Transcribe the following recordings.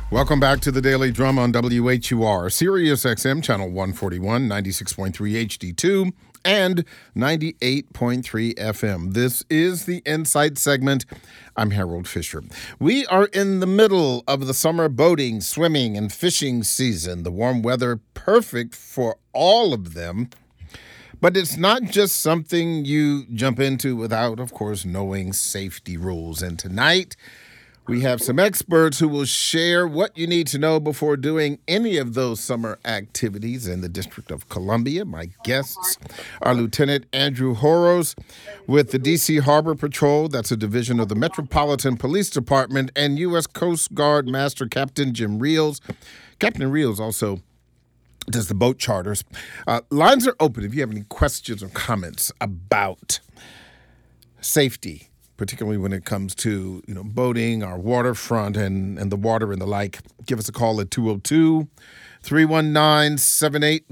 Welcome back to the Daily Drum on WHUR, Sirius XM, channel 141, 96.3 HD2, and 98.3 FM. This is the Insight segment. I'm Harold Fisher. We are in the middle of the summer boating, swimming, and fishing season. The warm weather, perfect for all of them. But it's not just something you jump into without, of course, knowing safety rules. And tonight, we have some experts who will share what you need to know before doing any of those summer activities in the District of Columbia. My guests are Lieutenant Andrew Horos with the D.C. Harbor Patrol, that's a division of the Metropolitan Police Department, and U.S. Coast Guard Master Captain Jim Reels. Captain Reels also does the boat charters. Lines are open if you have any questions or comments about safety, particularly when it comes to, boating, our waterfront and the water and the like. Give us a call at 202-319-7810,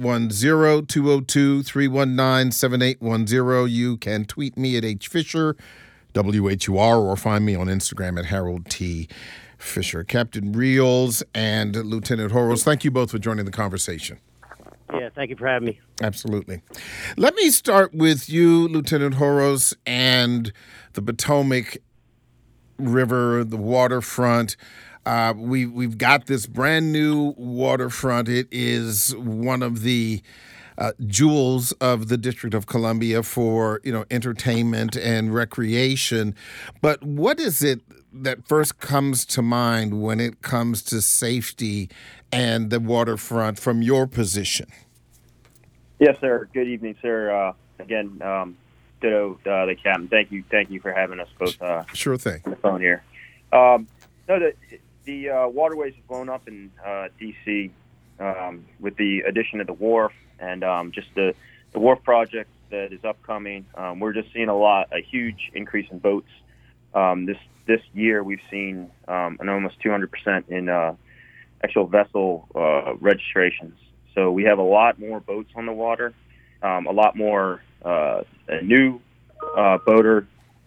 202-319-7810. You can tweet me at HFisher, WHUR, or find me on Instagram at Harold T. Fisher. Captain Reels and Lieutenant Horos, thank you both for joining the conversation. Yeah, thank you for having me. Absolutely. Let me start with you, Lieutenant Horos, and the Potomac River, the waterfront. We've got this brand new waterfront. It is one of the jewels of the District of Columbia for, entertainment and recreation. But what is it that first comes to mind when it comes to safety and the waterfront from your position? Yes, sir. Good evening, sir. Again, ditto the captain. Thank you for having us both. Sure thing. On the phone here. No, the waterways have blown up in D.C. With the addition of the wharf and just the wharf project that is upcoming. We're just seeing a huge increase in boats. This year, we've seen an almost 200% in actual vessel registrations. So we have a lot more boats on the water, a lot more new boater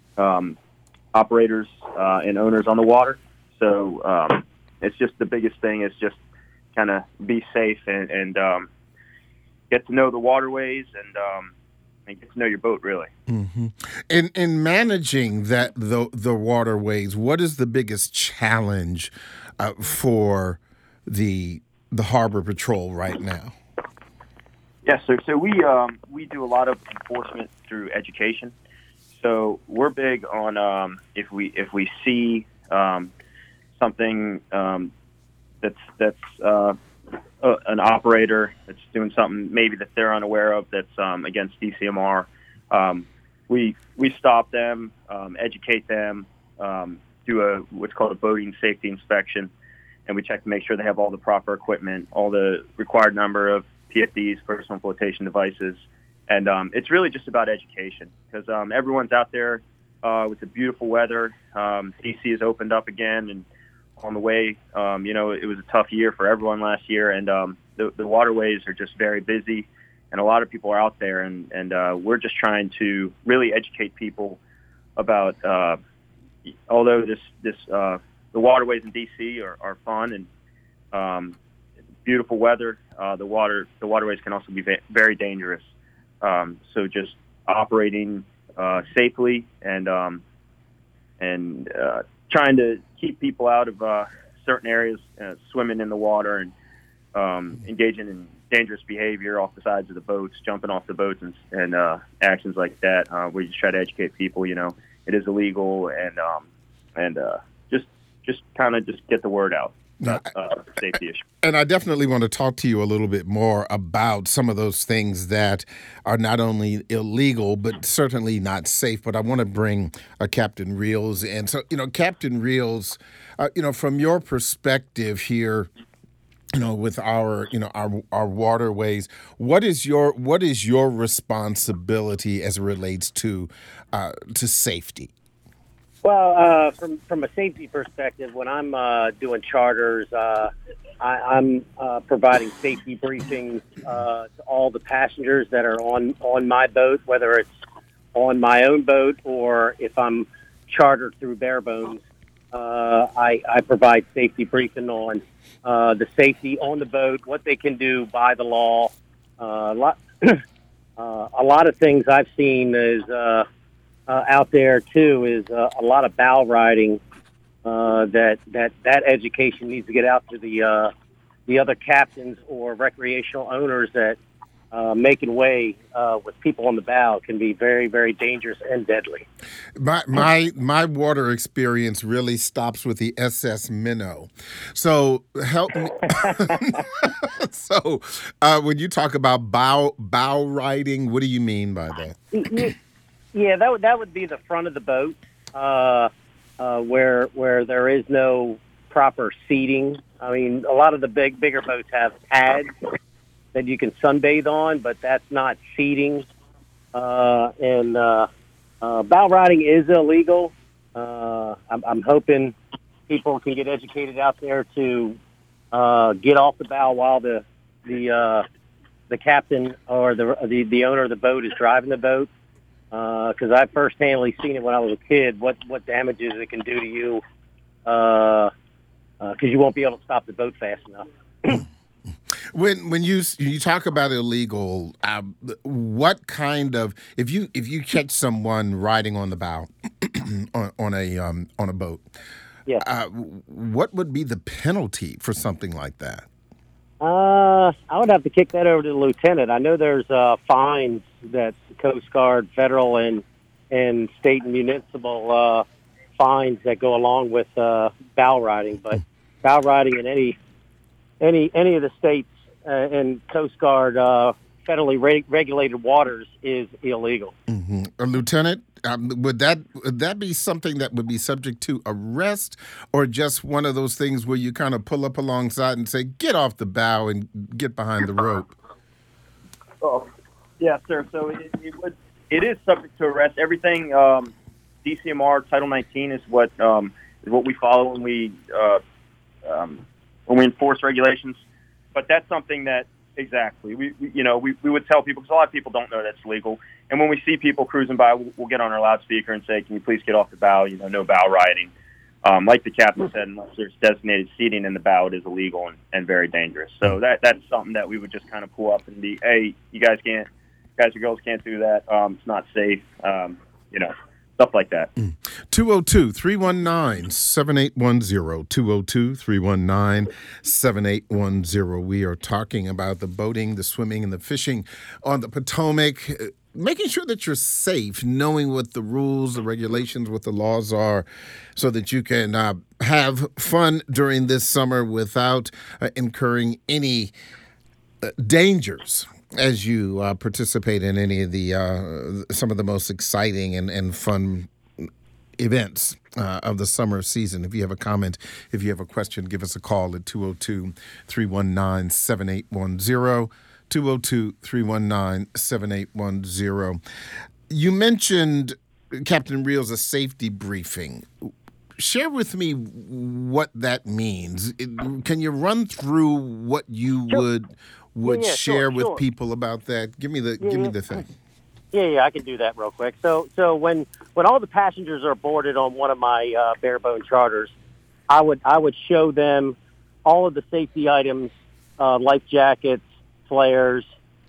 operators and owners on the water. So it's just the biggest thing is just kind of be safe and get to know the waterways and get to know your boat, really. Mm-hmm. In managing the waterways, what is the biggest challenge for the Harbor Patrol right now? Yes, sir. So we do a lot of enforcement through education. So we're big on if we see something that's an operator that's doing something maybe that they're unaware of that's against DCMR, we stop them, educate them, do what's called a boating safety inspection, and we check to make sure they have all the proper equipment, all the required number of PFDs, personal flotation devices, and it's really just about education because everyone's out there with the beautiful weather. DC has opened up again, and on the way, it was a tough year for everyone last year, and the waterways are just very busy, and a lot of people are out there, and we're just trying to really educate people about, although the waterways in DC are fun and beautiful weather, the waterways can also be very dangerous. So just operating safely and trying to keep people out of certain areas, swimming in the water and engaging in dangerous behavior off the sides of the boats, jumping off the boats and actions like that. We just try to educate people, it is illegal and just kind of get the word out. Safety issue. And I definitely want to talk to you a little bit more about some of those things that are not only illegal, but certainly not safe. But I want to bring Captain Reels in. So, Captain Reels, from your perspective here, with our waterways, what is your responsibility as it relates to safety? Well, from a safety perspective, when I'm doing charters, I'm providing safety briefings to all the passengers that are on my boat, whether it's on my own boat or if I'm chartered through Barebones. I provide safety briefing on the safety on the boat, what they can do by the law. A lot of things I've seen is out there too is a lot of bow riding. That education needs to get out to the other captains or recreational owners that making way with people on the bow can be very, very dangerous and deadly. My water experience really stops with the SS Minnow. So help me. So when you talk about bow riding, what do you mean by that? Yeah, that would be the front of the boat where there is no proper seating. I mean, a lot of the bigger boats have pads that you can sunbathe on, but that's not seating. Bow riding is illegal. I'm hoping people can get educated out there to get off the bow while the captain or the owner of the boat is driving the boat. Because I've first-handly seen it when I was a kid, what damages it can do to you, because you won't be able to stop the boat fast enough. When you talk about illegal, what kind of if you catch someone riding on the bow on a boat, yeah, what would be the penalty for something like that? I would have to kick that over to the lieutenant. I know there's fines that the Coast Guard, federal and state and municipal fines that go along with bow riding, but bow riding in any of the states and Coast Guard federally regulated waters is illegal. Mm-hmm. Lieutenant, would that be something that would be subject to arrest, or just one of those things where you kind of pull up alongside and say, "Get off the bow and get behind the rope"? Oh, yeah, sir. So it is subject to arrest. Everything DCMR Title 19 is what we follow when we enforce regulations. But that's something that exactly we would tell people, because a lot of people don't know that's legal. And when we see people cruising by, we'll get on our loudspeaker and say, "Can you please get off the bow? No bow riding." Like the captain said, unless there's designated seating in the bow, it is illegal and very dangerous. So that's something that we would just kind of pull up and be, "Hey, you guys or girls can't do that. It's not safe." Stuff like that. 202-319-7810. 202-319-7810. We are talking about the boating, the swimming, and the fishing on the Potomac. Making sure that you're safe, knowing what the rules, the regulations, what the laws are, so that you can have fun during this summer without incurring any dangers as you participate in any of the some of the most exciting and fun events of the summer season. If you have a comment, if you have a question, give us a call at 202-319-7810. 202-319-7810. You mentioned, Captain Reels, a safety briefing. Share with me what that means. Can you run through what you would share with people about that? Give me the thing. Yeah, I can do that real quick. So when all the passengers are boarded on one of my barebone charters, I would show them all of the safety items, life jackets, flares,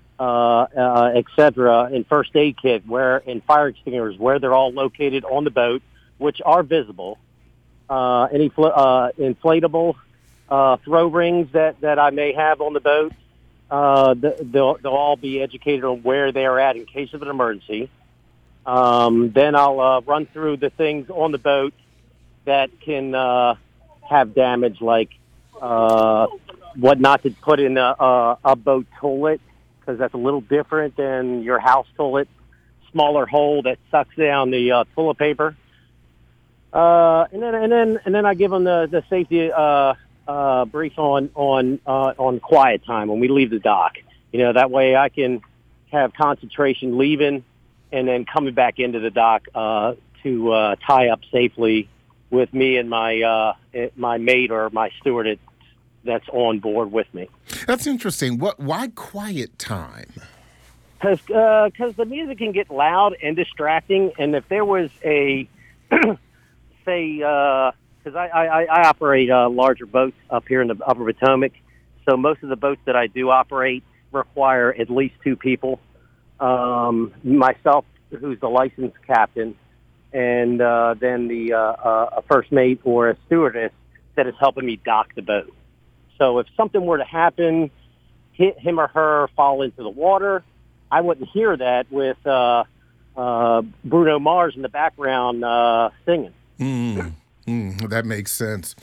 etc., and first aid kit, and fire extinguishers, where they're all located on the boat, which are visible. Any inflatable throw rings that I may have on the boat, they'll all be educated on where they are at in case of an emergency. Then I'll run through the things on the boat that can have damage, like what not to put in a boat toilet, because that's a little different than your house toilet. Smaller hole that sucks down the toilet paper. And then I give them the safety brief on quiet time when we leave the dock. That way I can have concentration leaving and then coming back into the dock to tie up safely with me and my mate or my steward that's on board with me. That's interesting. Why quiet time? Because the music can get loud and distracting, and if there was a say because I operate larger boats up here in the Upper Potomac. So most of the boats that I do operate require at least two people. Myself, who's the licensed captain, and then a first mate or a stewardess that is helping me dock the boat. So if something were to happen, hit him or her fall into the water, I wouldn't hear that with Bruno Mars in the background singing. That makes sense.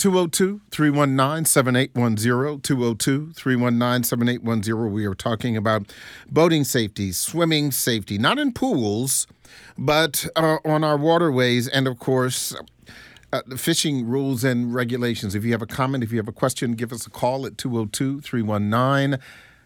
202-319-7810, 202-319-7810. We are talking about boating safety, swimming safety, not in pools, but on our waterways, and, of course, the fishing rules and regulations. If you have a comment, if you have a question, give us a call at 202-319-7810,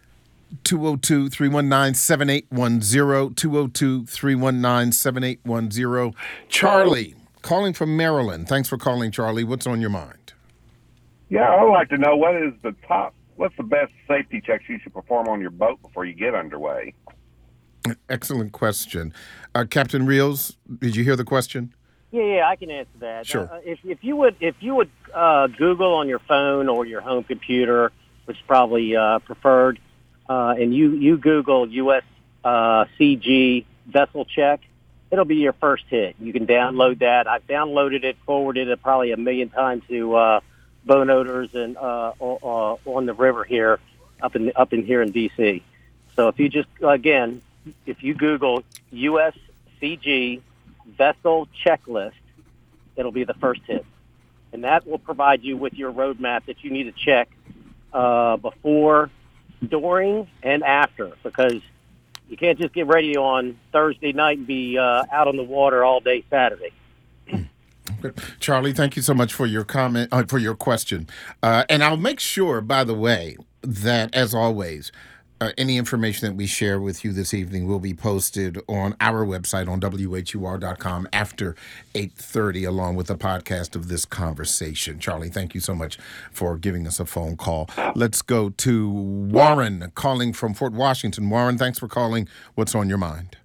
202-319-7810, 202-319-7810. Charlie, calling from Maryland. Thanks for calling, Charlie. What's on your mind? Yeah, I'd like to know what's the best safety checks you should perform on your boat before you get underway? Excellent question. Captain Rios, did you hear the question? Yeah, I can answer that. Sure. If you would Google on your phone or your home computer, which is probably preferred, and you Google USCG vessel check, it'll be your first hit. You can download that. I've downloaded it, forwarded it probably 1 million times to boat owners and on the river here, up in here in DC. So if you just if you Google USCG vessel checklist, it'll be the first hit, and that will provide you with your roadmap that you need to check before, during, and after, because you can't just get ready on Thursday night and be out on the water all day Saturday. Charlie, thank you so much for your comment, for your question. And I'll make sure, by the way, that, as always, any information that we share with you this evening will be posted on our website on WHUR.com after 8:30, along with a podcast of this conversation. Charlie, thank you so much for giving us a phone call. Let's go to Warren, calling from Fort Washington. Warren, thanks for calling. What's on your mind?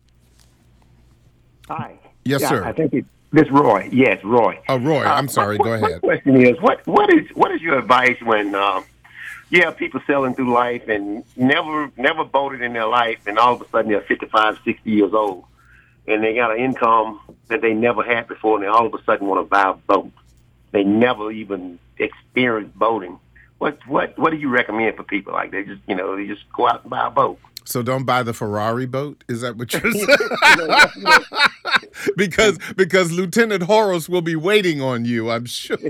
Hi. Yes, sir. I think this Roy. Yes, Roy. Oh, Roy, I'm sorry. Go ahead. My question is, what is your advice when people sailing through life and never boated in their life, and all of a sudden they're 55, 60 years old, and they got an income that they never had before, and they all of a sudden want to buy a boat. They never even experienced boating. What do you recommend for people like that? They just go out and buy a boat. So don't buy the Ferrari boat? Is that what you're saying? because Lieutenant Horace will be waiting on you, I'm sure.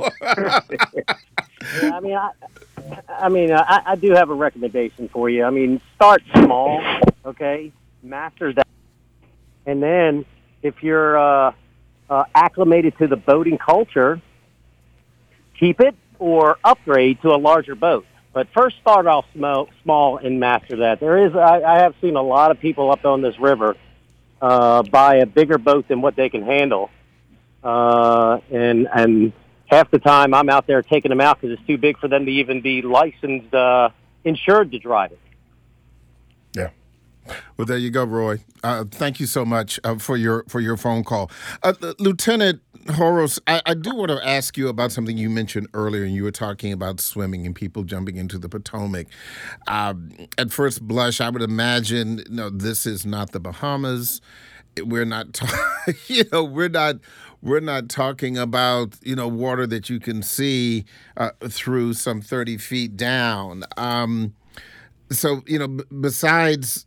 Yeah, I do have a recommendation for you. I mean, start small, okay? Master that. And then if you're acclimated to the boating culture, keep it or upgrade to a larger boat. But first start off small and master that. I have seen a lot of people up on this river buy a bigger boat than what they can handle. And half the time I'm out there taking them out because it's too big for them to even be licensed, insured to drive it. Yeah. Well, there you go, Roy. Thank you so much for your phone call. Lieutenant Horace, I do want to ask you about something you mentioned earlier, and you were talking about swimming and people jumping into the Potomac. At first blush, I would imagine, this is not the Bahamas. We're not, we're not talking about, water that you can see through some 30 feet down. So, besides,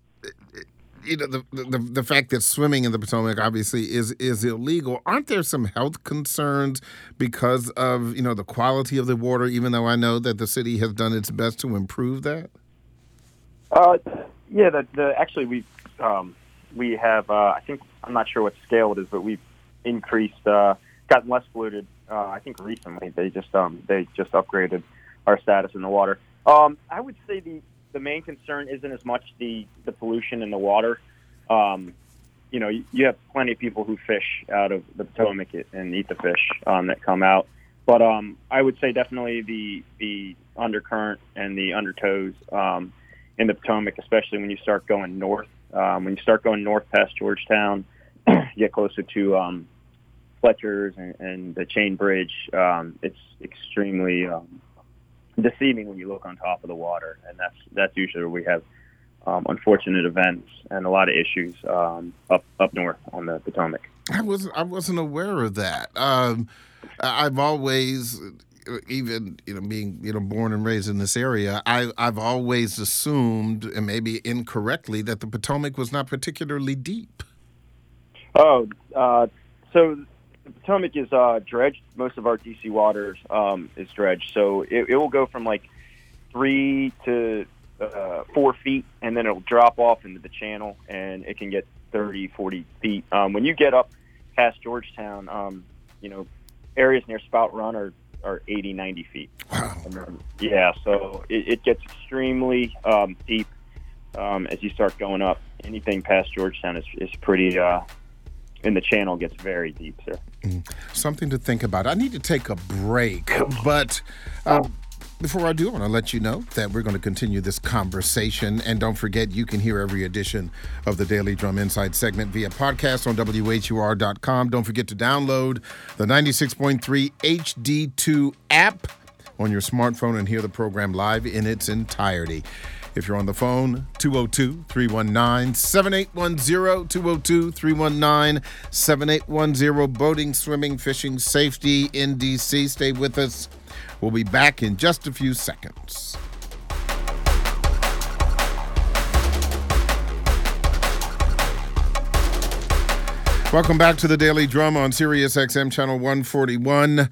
the fact that swimming in the Potomac obviously is illegal, aren't there some health concerns because of, the quality of the water, even though I know that the city has done its best to improve that? Actually we have, I'm not sure what scale it is, but we've increased, gotten less polluted. I think recently they just upgraded our status in the water. I would say the main concern isn't as much the pollution in the water. You have plenty of people who fish out of the Potomac and eat the fish that come out. But I would say definitely the undercurrent and the undertows in the Potomac, especially when you start going north. When you start going north past Georgetown, you get closer to Fletcher's and the Chain Bridge, it's extremely deceiving when you look on top of the water, and that's usually where we have unfortunate events and a lot of issues up north on the Potomac. I wasn't aware of that. I've always, even being born and raised in this area, I've always assumed, and maybe incorrectly, that the Potomac was not particularly deep. So the Potomac is dredged. Most of our DC waters is dredged, so it will go from like 3 to 4 feet, and then it'll drop off into the channel, and it can get 30, 40 feet. When you get up past Georgetown, areas near Spout Run are 80, 90 feet. Wow. Yeah, so it gets extremely deep as you start going up. Anything past Georgetown is pretty, and the channel gets very deep, sir. Something to think about. I need to take a break, but before I do, I want to let you know that we're going to continue this conversation. And don't forget, you can hear every edition of the Daily Drum Insight segment via podcast on WHUR.com. Don't forget to download the 96.3 HD2 app on your smartphone and hear the program live in its entirety. If you're on the phone, 202-319-7810, 202-319-7810, boating, swimming, fishing, safety in D.C. Stay with us. We'll be back in just a few seconds. Welcome back to the Daily Drum on Sirius XM Channel 141,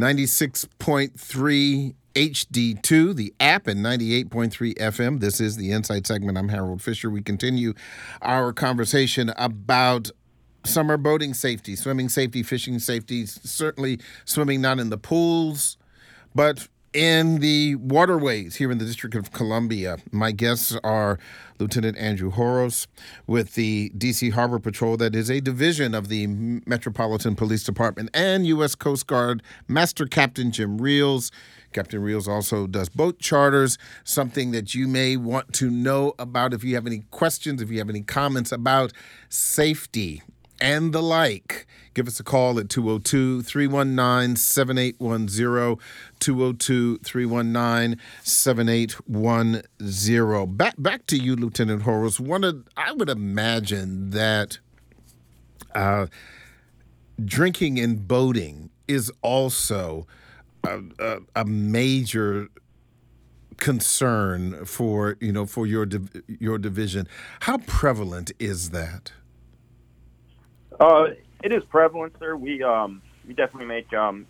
96.3 HD2, the app, and 98.3 FM. This is the Insight segment. I'm Harold Fisher. We continue our conversation about summer boating safety, swimming safety, fishing safety, certainly swimming not in the pools, but in the waterways here in the District of Columbia. My guests are Lieutenant Andrew Horos with the D.C. Harbor Patrol, that is a division of the Metropolitan Police Department, and U.S. Coast Guard Master Captain Jim Reels. Captain Reels also does boat charters, something that you may want to know about if you have any questions, if you have any comments about safety and the like. Give us a call at 202-319-7810, 202-319-7810. Back to you, Lieutenant Horos. I would imagine that drinking and boating is also a major concern for your division. How prevalent is that? It is prevalent, sir. We definitely make some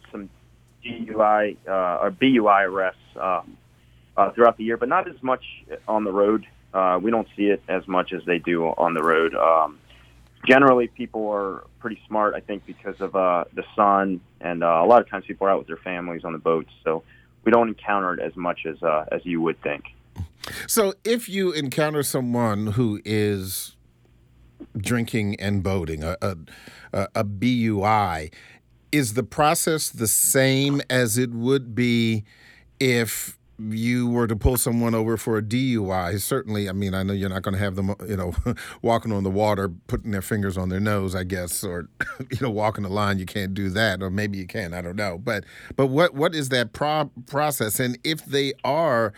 DUI or BUI arrests throughout the year, but not as much on the road. We don't see it as much as they do on the road. Generally, people are pretty smart, I think, because of the sun, and a lot of times people are out with their families on the boats, so we don't encounter it as much as you would think. So if you encounter someone who is drinking and boating, a BUI, is the process the same as it would be if you were to pull someone over for a DUI? Certainly, I mean, I know you're not going to have them, walking on the water, putting their fingers on their nose, I guess, or, walking the line. You can't do that, or maybe you can. I don't know. But what is that process? And if they are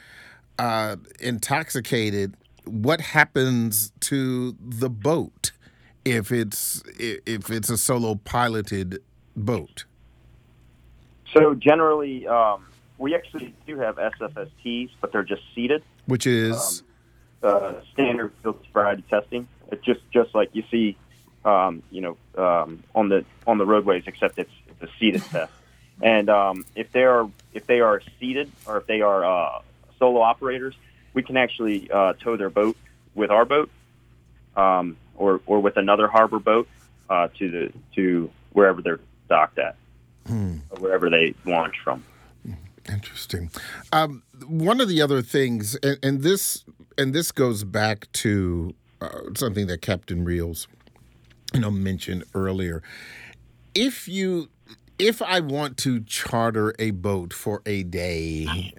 intoxicated, what happens to the boat if it's a solo piloted boat? So generally, we actually do have SFSTs, but they're just seated, which is standard field sobriety testing. It's just like you see, on the roadways, except it's a seated test. And if they are seated, or if they are solo operators, we can actually tow their boat with our boat, or with another harbor boat to wherever they're docked at, or wherever they launch from. Interesting. One of the other things, and this goes back to something that Captain Reels, mentioned earlier. If I want to charter a boat for a day,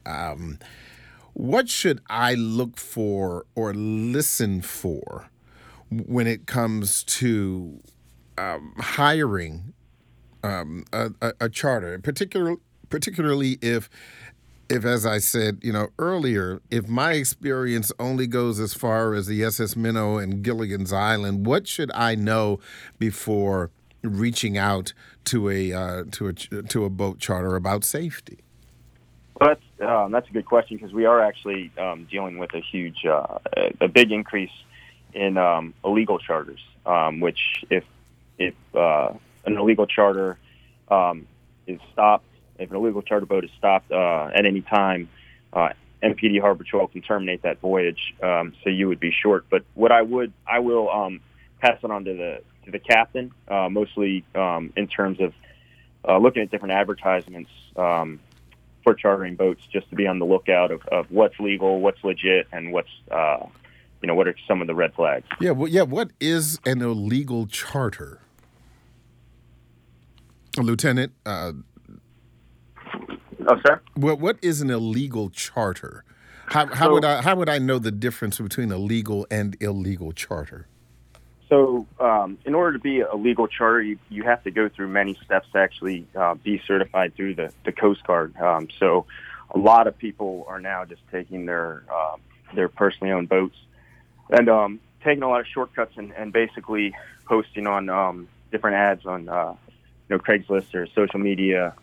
what should I look for or listen for when it comes to hiring a charter, particularly if, as I said, earlier, if my experience only goes as far as the SS Minnow and Gilligan's Island, what should I know before reaching out to a boat charter about safety? Well, that's a good question, because we are actually dealing with a big increase in illegal charters. Which if an illegal charter is stopped, if an illegal charter boat is stopped at any time, MPD Harbor Patrol can terminate that voyage. So you would be short. But what I will pass it on to the captain, mostly in terms of looking at different advertisements for chartering boats, just to be on the lookout of what's legal, what's legit, and what's what are some of the red flags. Yeah, what is an illegal charter, Lieutenant? Sir? What is an illegal charter? How would I know the difference between a legal and illegal charter? So, in order to be a legal charter, you have to go through many steps to actually be certified through the Coast Guard. So, a lot of people are now just taking their personally owned boats and taking a lot of shortcuts and basically posting on different ads on Craigslist or social media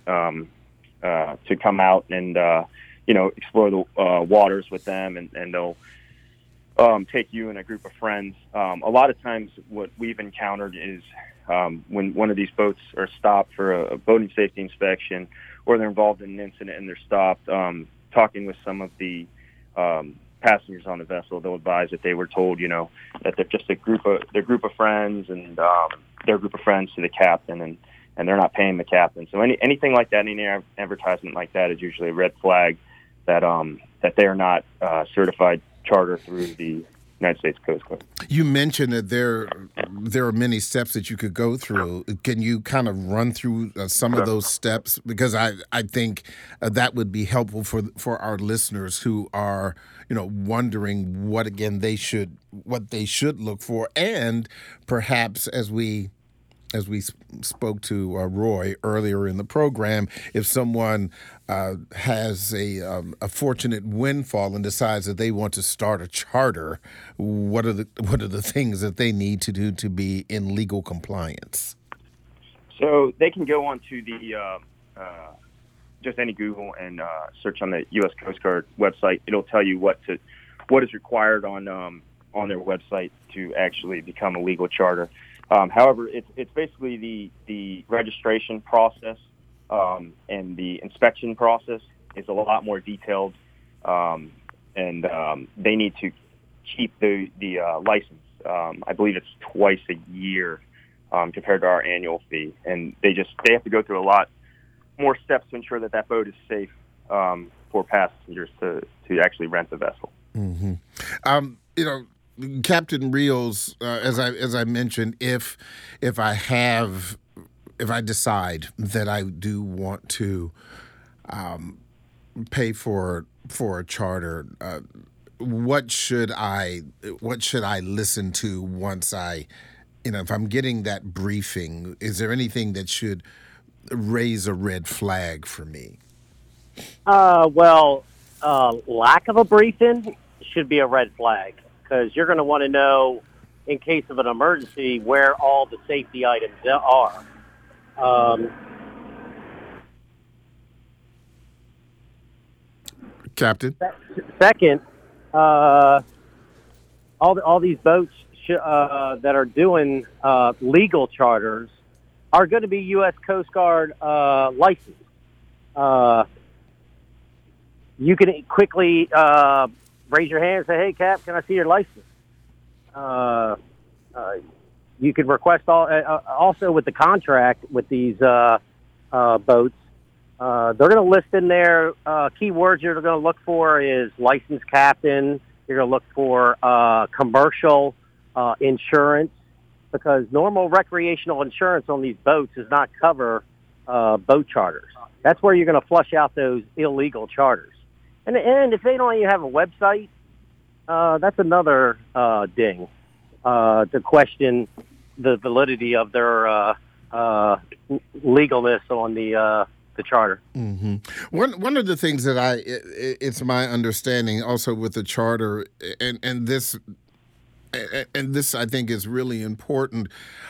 to come out and explore the waters with them, and they'll take you and a group of friends. A lot of times what we've encountered is when one of these boats are stopped for a boating safety inspection, or they're involved in an incident and they're stopped, talking with some of the passengers on the vessel, they'll advise that they were told, that they're just a group of friends, and they're a group of friends to the captain, and they're not paying the captain. So anything like that, any advertisement like that is usually a red flag that they are not certified charter through the United States Coast Guard. You mentioned that there are many steps that you could go through. Can you kind of run through some of those steps? Because I think that would be helpful for our listeners who are wondering what they should look for, and perhaps as we spoke to Roy earlier in the program, if someone has a fortunate windfall and decides that they want to start a charter, what are the things that they need to do to be in legal compliance? So they can go on to the just any Google and search on the U.S. Coast Guard website. It'll tell you what is required on their website to actually become a legal charter. However, it's basically the registration process and the inspection process is a lot more detailed, and they need to keep the license. I believe it's twice a year compared to our annual fee, and they have to go through a lot more steps to ensure that boat is safe for passengers to actually rent the vessel. Mm-hmm. Captain Rios, as I mentioned, if I decide that I do want to pay for a charter, what should I listen to once if I'm getting that briefing? Is there anything that should raise a red flag for me? Lack of a briefing should be a red flag, because you're going to want to know, in case of an emergency, where all the safety items are. Captain? Second, all these boats that are doing legal charters are going to be U.S. Coast Guard licensed. You can quickly raise your hand and say, "Hey, Cap, can I see your license?" You can request also with the contract with these boats. They're going to list in there keywords you're going to look for is licensed captain. You're going to look for commercial insurance, because normal recreational insurance on these boats does not cover boat charters. That's where you're going to flush out those illegal charters. And if they don't even have a website, that's another ding to question the validity of their legalness on the charter. Mm-hmm. One of the things that it's my understanding also with the charter, and this I think is really important,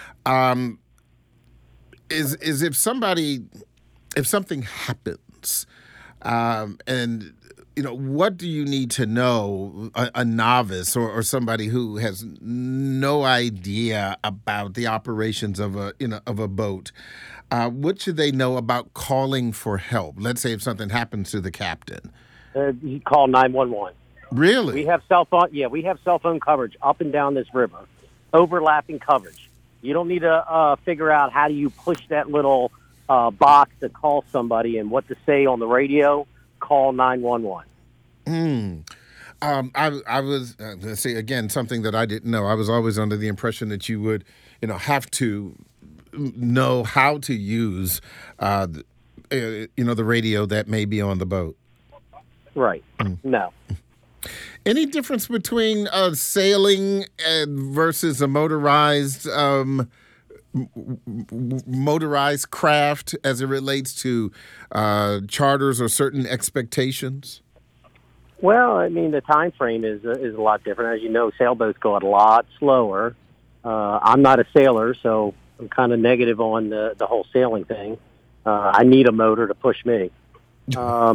is if something happens, and what do you need to know, a novice or somebody who has no idea about the operations of a boat? What should they know about calling for help? Let's say if something happens to the captain. You call 911. Really? We have cell phone. Yeah, we have cell phone coverage up and down this river, overlapping coverage. You don't need to figure out how do you push that little box to call somebody and what to say on the radio. Call 911. I was let's see again something that I didn't know. I was always under the impression that you would, have to know how to use, the radio that may be on the boat. Right. No. Any difference between sailing versus a motorized craft as it relates to charters or certain expectations? Well, I mean, the time frame is a lot different. As you know, sailboats go a lot slower. I'm not a sailor, so I'm kind of negative on the whole sailing thing. I need a motor to push me. But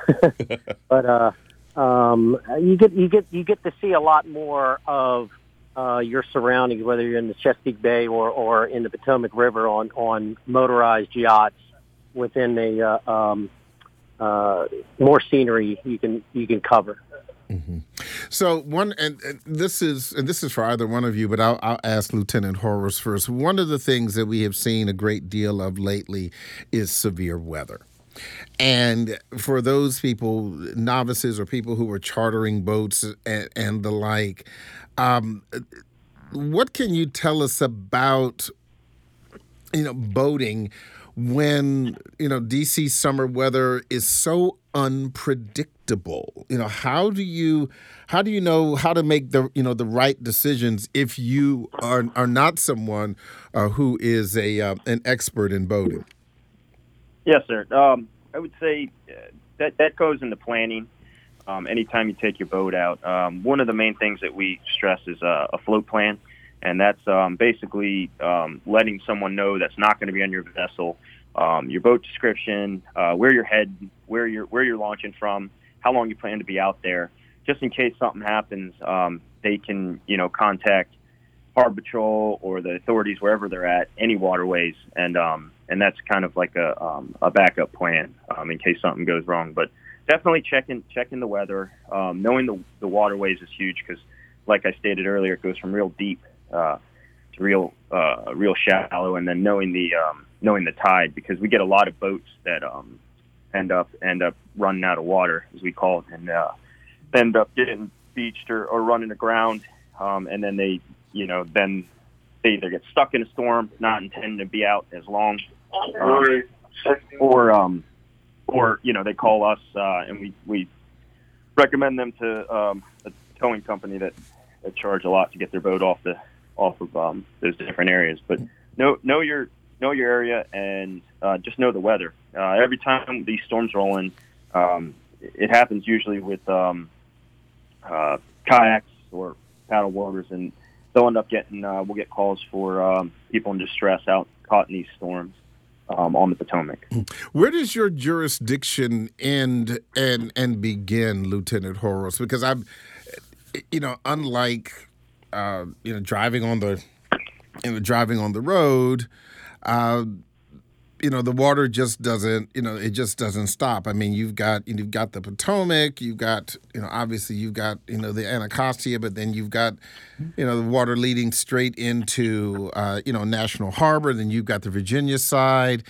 you get to see a lot more of your surroundings, whether you're in the Chesapeake Bay or in the Potomac River on motorized yachts within a more scenery you can cover. Mm-hmm. So and this is for either one of you, but I'll ask Lieutenant Horowitz first. One of the things that we have seen a great deal of lately is severe weather. And for those people, novices or people who are chartering boats and the like, what can you tell us about, boating when, DC summer weather is so unpredictable? How do you know how to make the right decisions if you are not someone who is an expert in boating? Yes, sir. I would say that goes into planning. Anytime you take your boat out, one of the main things that we stress is a float plan, and that's basically letting someone know that's not going to be on your vessel, your boat description, where you're heading, where you're launching from, how long you plan to be out there, just in case something happens. They can contact Harbor Patrol or the authorities wherever they're at, any waterways, and that's kind of like a backup plan in case something goes wrong. But definitely checking the weather. Knowing the waterways is huge because, like I stated earlier, it goes from real deep to real shallow, and then knowing the tide, because we get a lot of boats that end up running out of water, as we call it, and end up getting beached or running aground, and then they either get stuck in a storm, not intending to be out as long, or they call us and we recommend them to a towing company that charge a lot to get their boat off of those different areas. But know your area and just know the weather. Every time these storms roll in, it happens usually with kayaks or paddle boarders, and they'll end up getting. We'll get calls for people in distress out caught in these storms on the Potomac. Where does your jurisdiction end and begin, Lieutenant Horowitz? Because I'm, unlike driving on the road, the water just doesn't, it just doesn't stop. I mean, you've got the Potomac, you've got, obviously you've got, the Anacostia, but then you've got, the water leading straight into, National Harbor. Then you've got the Virginia side.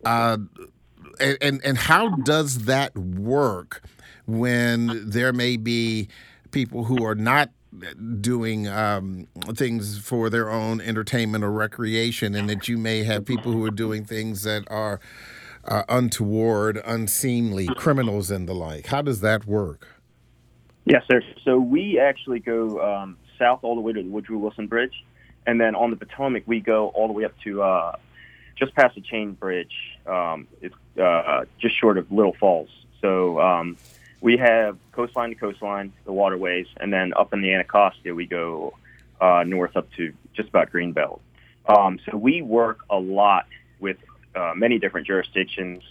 And how does that work when there may be people who are not doing things for their own entertainment or recreation, and that you may have people who are doing things that are untoward, unseemly, criminals and the like? How does that work? Yes, sir. So we actually go south all the way to the Woodrow Wilson Bridge, and then on the Potomac we go all the way up to just past the Chain Bridge. It's just short of Little Falls. So we have coastline to coastline, the waterways, and then up in the Anacostia, we go north up to just about Greenbelt. So we work a lot with many different jurisdictions.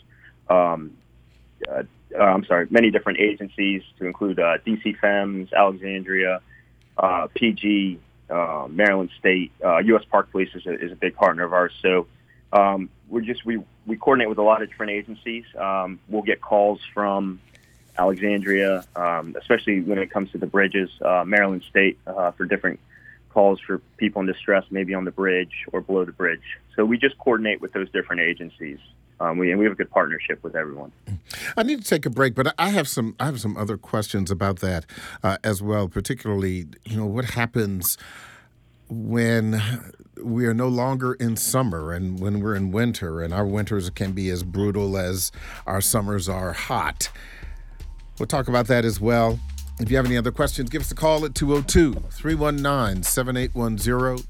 Many different agencies to include DC FEMS, Alexandria, PG, Maryland State, U.S. Park Police is a big partner of ours. So we coordinate with a lot of different agencies. We'll get calls from Alexandria, especially when it comes to the bridges, Maryland State for different calls for people in distress, maybe on the bridge or below the bridge. So we just coordinate with those different agencies. We have a good partnership with everyone. I need to take a break, but I have some other questions about that as well. Particularly, what happens when we are no longer in summer and when we're in winter, and our winters can be as brutal as our summers are hot. We'll talk about that as well. If you have any other questions, give us a call at 202-319-7810,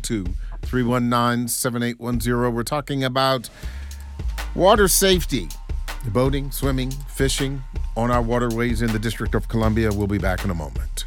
202-319-7810. We're talking about water safety, boating, swimming, fishing on our waterways in the District of Columbia. We'll be back in a moment.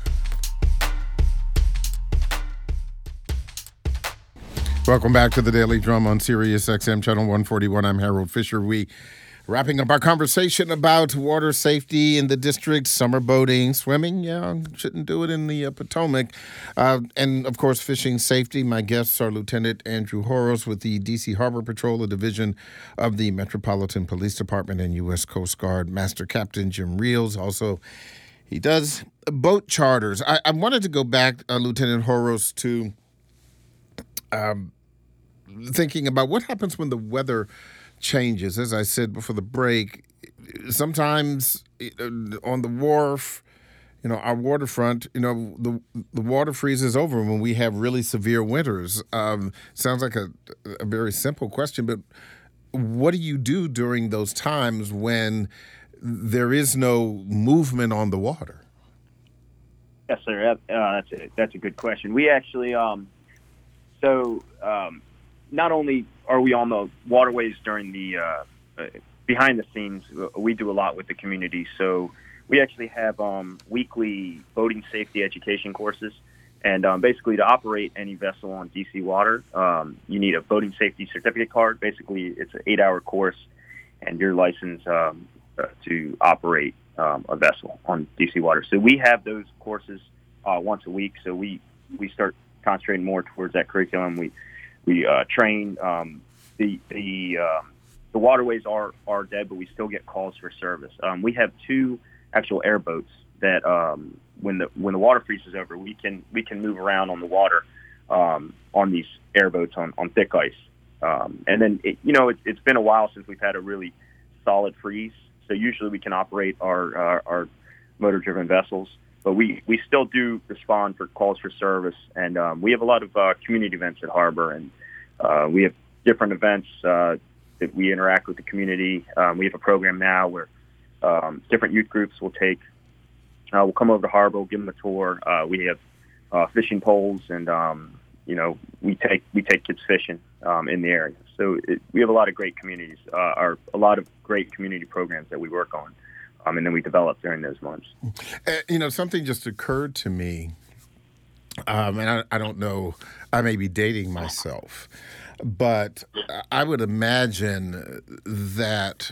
Welcome back to the Daily Drum on Sirius XM Channel 141. I'm Harold Fisher. We wrapping up our conversation about water safety in the district, summer boating, swimming. Yeah, shouldn't do it in the Potomac. And, of course, fishing safety. My guests are Lieutenant Andrew Horos with the D.C. Harbor Patrol, a division of the Metropolitan Police Department, and U.S. Coast Guard Master Captain Jim Reels. Also, he does boat charters. I wanted to go back, Lieutenant Horos, to thinking about what happens when the weather changes. As I said before the break, sometimes on the wharf, our waterfront, the water freezes over when we have really severe winters. Sounds like a very simple question, but what do you do during those times when there is no movement on the water? Yes, sir. That's a good question. We actually, not only are we on the waterways during the behind the scenes, we do a lot with the community. So we actually have weekly boating safety education courses. And basically, to operate any vessel on DC water, you need a boating safety certificate card. Basically, it's an 8-hour course, and you're licensed to operate a vessel on DC water. So we have those courses once a week. So we start concentrating more towards that curriculum. We train. The waterways are dead, but we still get calls for service. We have 2 actual airboats that when the water freezes over, we can move around on the water on these airboats on thick ice. And then it's been a while since we've had a really solid freeze. So usually we can operate our motor-driven vessels. But we still do respond for calls for service, and we have a lot of community events at Harbor, and we have different events that we interact with the community. We have a program now where different youth groups will come over to Harbor, we'll give them a tour. We have fishing poles, and we take kids fishing in the area. So we have a lot of great communities, a lot of great community programs that we work on. And then we develop during those months. Something just occurred to me, and I don't know, I may be dating myself, but I would imagine that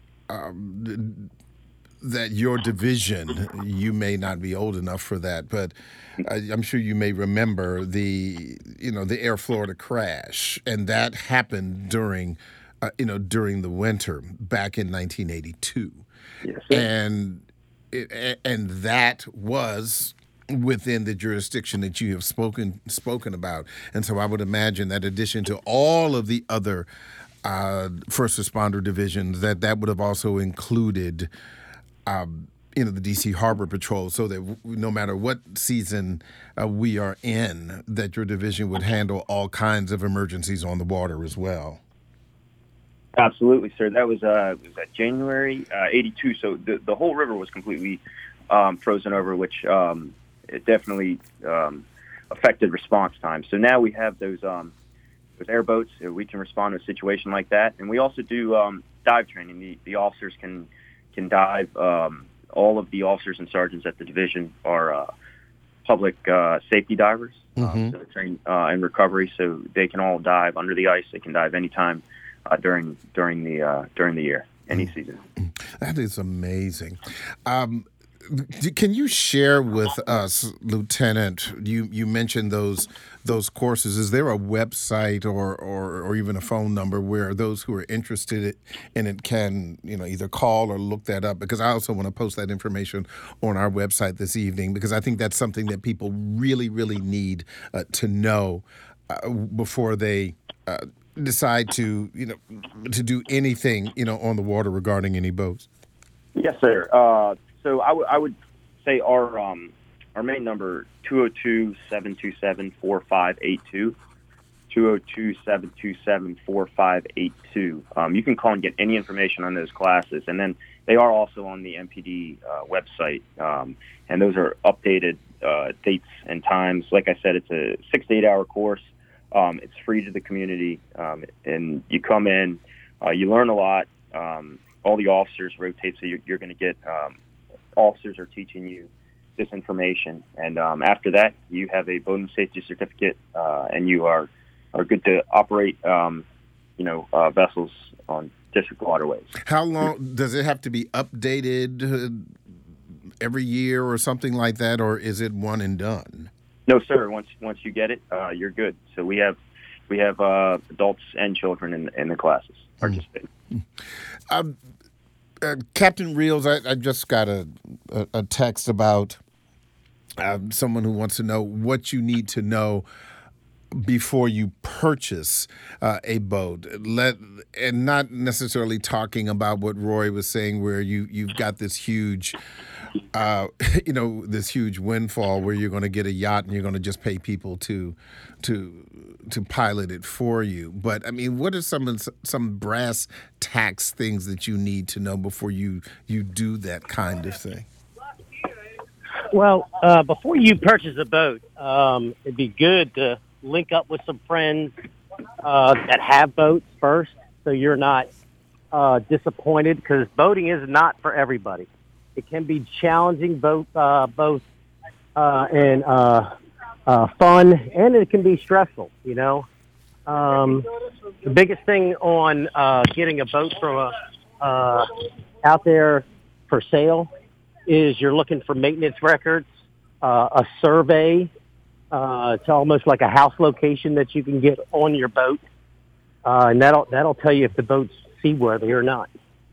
that your division, you may not be old enough for that, but I'm sure you may remember the Air Florida crash, and that happened during the winter back in 1982. Yes, sir. And that was within the jurisdiction that you have spoken about. And so I would imagine that in addition to all of the other first responder divisions, that would have also included the DC Harbor Patrol, so that no matter what season we are in, that your division would handle all kinds of emergencies on the water as well. Absolutely, sir. That was January 82. So the whole river was completely frozen over, which it definitely affected response time. So now we have those with airboats, we can respond to a situation like that. And we also do dive training. The officers can dive. All of the officers and sergeants at the division are public safety divers. So they train in recovery, so they can all dive under the ice. They can dive anytime during the year, any season. That is amazing. Can you share with us, Lieutenant? You mentioned those courses. Is there a website or even a phone number where those who are interested in it can either call or look that up? Because I also want to post that information on our website this evening, because I think that's something that people really, really need to know before they decide to do anything on the water regarding any boats. Yes, sir. So I would say our main number, 202-727-4582, 202-727-4582. You can call and get any information on those classes. And then they are also on the MPD website. And those are updated dates and times. Like I said, it's a 6 to 8 hour course. It's free to the community. And you come in, you learn a lot. All the officers rotate, so you're going to get officers are teaching you this information, and after that, you have a boating safety certificate, and you are good to operate, vessels on district waterways. How long does it have to be updated? Every year or something like that, or is it one and done? No, sir. Once you get it, you're good. So we have adults and children in the classes participating. Captain Reels, I just got a text about someone who wants to know what you need to know before you purchase a boat. And not necessarily talking about what Roy was saying, where you've got this huge, this huge windfall where you're going to get a yacht and you're going to just pay people to pilot it for you. But I mean, what are some brass tacks things that you need to know before you do that kind of thing? Well, before you purchase a boat, it'd be good to link up with some friends that have boats first, so you're not disappointed, because boating is not for everybody. It can be challenging, both and fun, and it can be stressful. The biggest thing on getting a boat from out there for sale is you're looking for maintenance records, a survey. It's almost like a house location that you can get on your boat, and that'll tell you if the boat's seaworthy or not.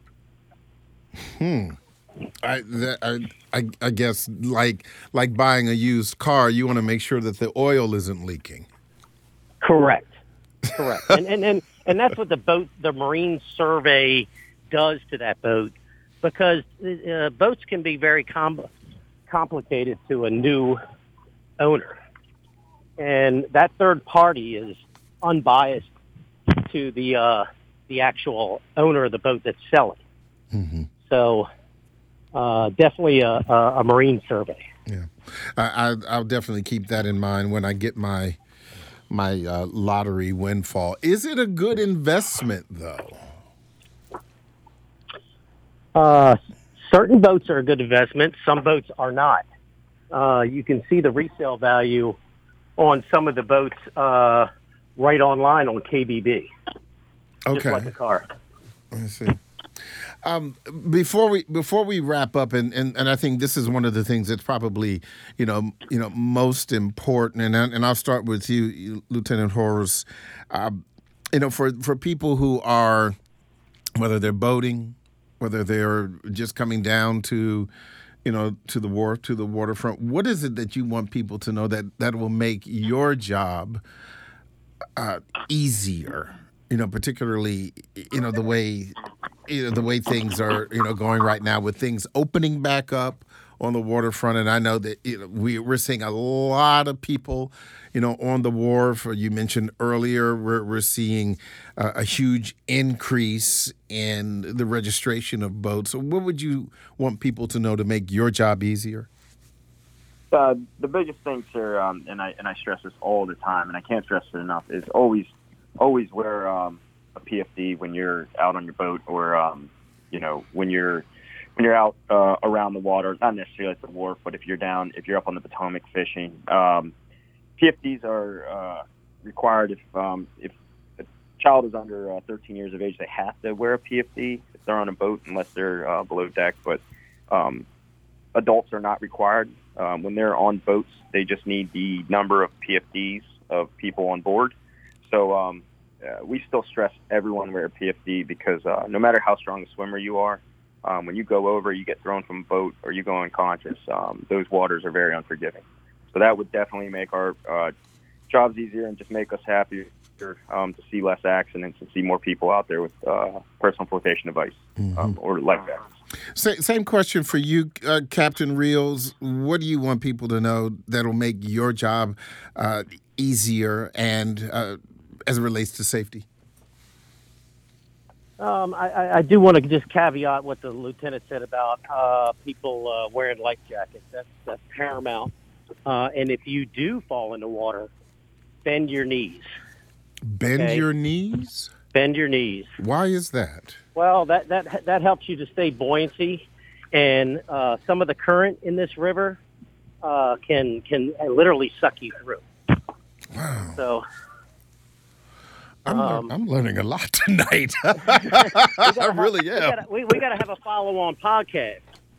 I guess like buying a used car, you want to make sure that the oil isn't leaking. Correct. and that's what the Marine Survey does to that boat, because boats can be very complicated to a new owner, and that third party is unbiased to the actual owner of the boat that's selling. Mm-hmm. So definitely a Marine Survey. Yeah, I'll definitely keep that in mind when I get my lottery windfall. Is it a good investment, though? Certain boats are a good investment. Some boats are not. You can see the resale value on some of the boats right online on KBB. Okay. Just like a car. I see. Before we wrap up, and I think this is one of the things that's probably most important, and I'll start with you, Lieutenant Horus. For people who are, whether they're boating, whether they're just coming down to the wharf, to the waterfront, what is it that you want people to know that will make your job easier? Particularly, the way things are, going right now, with things opening back up on the waterfront. And I know that we're seeing a lot of people, on the wharf. You mentioned earlier, we're seeing a huge increase in the registration of boats. So what would you want people to know to make your job easier? The biggest thing, sir, and I stress this all the time, and I can't stress it enough, is always always wear a PFD when you're out on your boat, or when you're out around the water, not necessarily at the wharf, but if you're up on the Potomac fishing. PFDs are required if a child is under 13 years of age. They have to wear a PFD if they're on a boat, unless they're below deck. But adults are not required. When they're on boats, they just need the number of PFDs of people on board. So we still stress everyone wear a PFD, because no matter how strong a swimmer you are, when you go over, you get thrown from a boat, or you go unconscious, those waters are very unforgiving. So that would definitely make our jobs easier and just make us happier to see less accidents and see more people out there with personal flotation device or life jackets. Same question for you, Captain Reels. What do you want people to know that'll make your job easier and as it relates to safety? I do want to just caveat what the lieutenant said about people wearing life jackets. That's paramount. And if you do fall in the water, bend your knees. Bend your knees? Bend your knees. Why is that? Well, that helps you to stay buoyancy, and some of the current in this river can literally suck you through. Wow. So I'm learning a lot tonight. I really am. We got to have a follow-on podcast.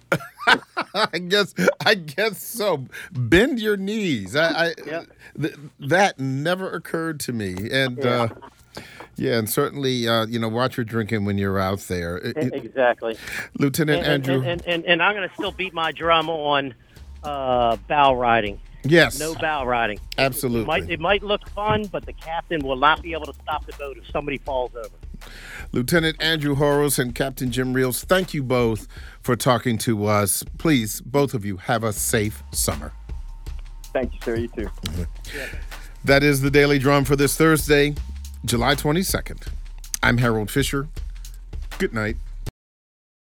I guess so. Bend your knees. That never occurred to me. And and certainly watch your drinking when you're out there. Exactly. Lieutenant Andrew. And I'm going to still beat my drum on bow riding. Yes. No bow riding. Absolutely. It might look fun, but the captain will not be able to stop the boat if somebody falls over. Lieutenant Andrew Horos and Captain Jim Reels, thank you both for talking to us. Please, both of you, have a safe summer. Thank you, sir. You too. That is the Daily Drum for this Thursday, July 22nd. I'm Harold Fisher. Good night.